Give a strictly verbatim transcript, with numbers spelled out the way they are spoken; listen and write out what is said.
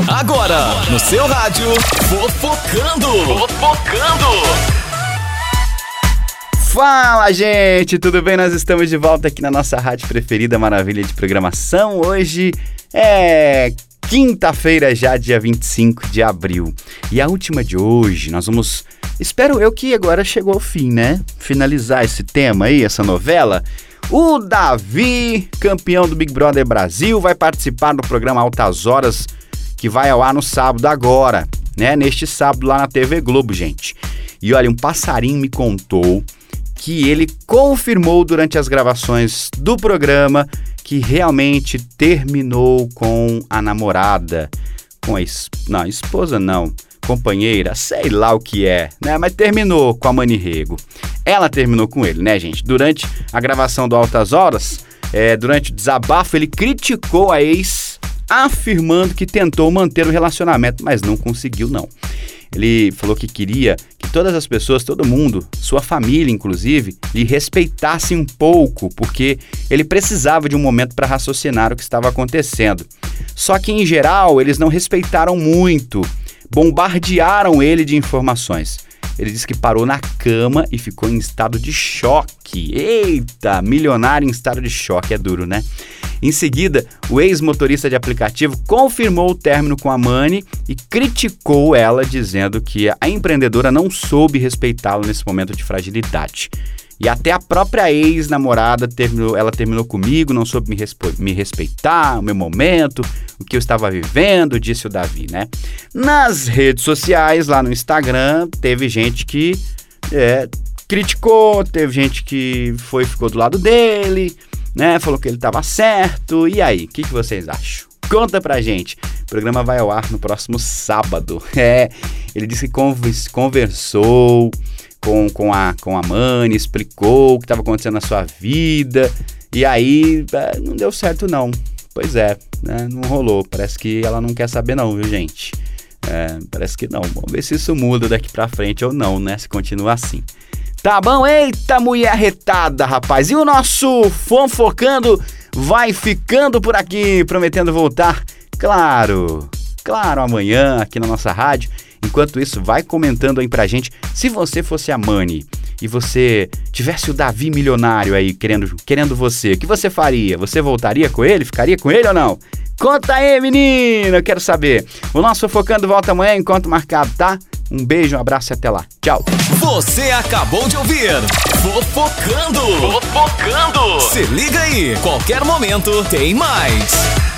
Agora, no seu rádio, Fofocando. Fofocando. Fala, gente, tudo bem? Nós estamos de volta aqui na nossa rádio preferida, maravilha de programação. Hoje é quinta-feira já, dia vinte e cinco de abril. E a última de hoje, nós vamos... Espero eu que agora chegou ao fim, né? Finalizar esse tema aí, essa novela. O Davi, campeão do Big Brother Brasil, vai participar do programa Altas Horas, que vai ao ar no sábado agora, né? Neste sábado lá na T V Globo, gente. E olha, um passarinho me contou que ele confirmou durante as gravações do programa que realmente terminou com a namorada, com a es... não, esposa não, companheira, sei lá o que é, né? Mas terminou com a Mani Rego. Ela terminou com ele, né, gente? Durante a gravação do Altas Horas, é, durante o desabafo, ele criticou a ex, afirmando que tentou manter o relacionamento, mas não conseguiu, não. Ele falou que queria que todas as pessoas, todo mundo, sua família inclusive, lhe respeitassem um pouco, porque ele precisava de um momento para raciocinar o que estava acontecendo. Só que, em geral, eles não respeitaram muito, bombardearam ele de informações. Ele disse que parou na cama e ficou em estado de choque. Eita, milionário em estado de choque, é duro, né? Em seguida, o ex-motorista de aplicativo confirmou o término com a Mani e criticou ela, dizendo que a empreendedora não soube respeitá-lo nesse momento de fragilidade. E até a própria ex-namorada, terminou, ela terminou comigo, não soube me, respo- me respeitar, o meu momento, o que eu estava vivendo, disse o Davi, né? Nas redes sociais, lá no Instagram, teve gente que é, criticou, teve gente que foi ficou do lado dele, né? Falou que ele estava certo. E aí, o que, que vocês acham? Conta pra gente. O programa vai ao ar no próximo sábado. É, ele disse que convers- conversou com, com, a, com a Mani, explicou o que estava acontecendo na sua vida. E aí, é, não deu certo não. Pois é, né? Não rolou. Parece que ela não quer saber não, viu, gente? É, parece que não. Vamos ver se isso muda daqui pra frente ou não, né? Se continua assim. Tá bom? Eita, mulher retada, rapaz. E o nosso Fofocando vai ficando por aqui, prometendo voltar, claro, claro, amanhã aqui na nossa rádio. Enquanto isso, vai comentando aí pra gente. Se você fosse a Mani e você tivesse o Davi milionário aí querendo, querendo você, o que você faria? Você voltaria com ele? Ficaria com ele ou não? Conta aí, menino, eu quero saber. O nosso Fofocando volta amanhã, enquanto marcado, tá? Um beijo, um abraço e até lá. Tchau. Você acabou de ouvir Fofocando. Fofocando. Se liga aí, qualquer momento tem mais.